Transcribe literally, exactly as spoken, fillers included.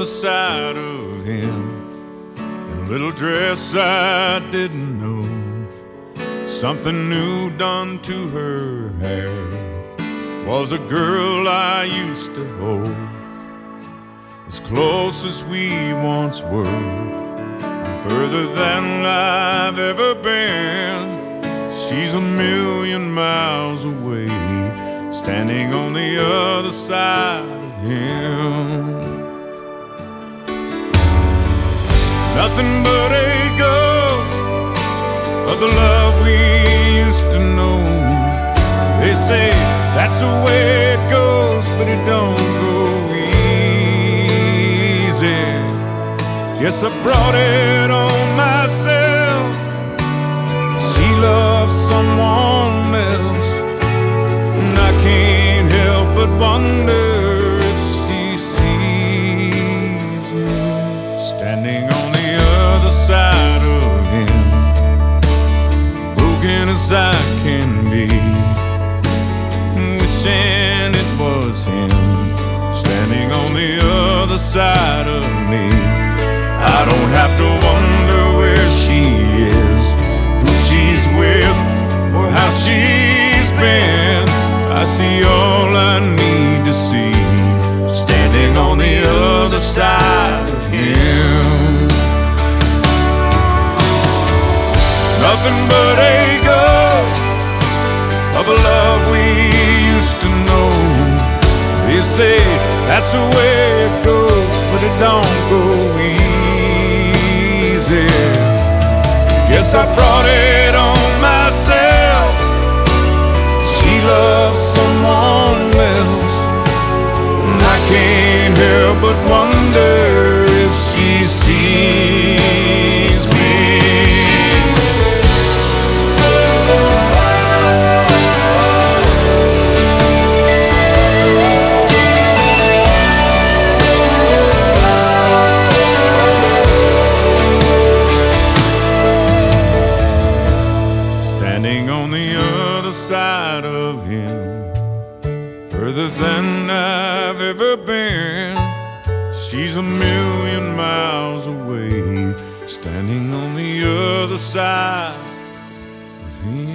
other side of him, in a little dress I didn't know, something new done to her hair, was a girl I used to hold, as close as we once were, further than I've ever been. She's a million miles away, standing on the other side of him. Nothing but a ghost of the love we used to know. They say that's the way it goes, but it don't go easy. Guess I brought it on myself. She loves someone else, and I can't help but wonder if she sees me standing on the other side of him, broken as I can be, wishing it was him standing on the other side of me. I don't have to wonder where she is, who she's with, or how she's been. I see all I need to see, standing on the other side of him. Nothing but a ghost of a love we used to know. They say that's the way it goes, but it don't go easy. Guess I brought it on myself. She loves someone else, and I can't help but wonder if she sees me. Standing on the other side of him, further than I've ever been. She's a million miles away, standing on the other side of him.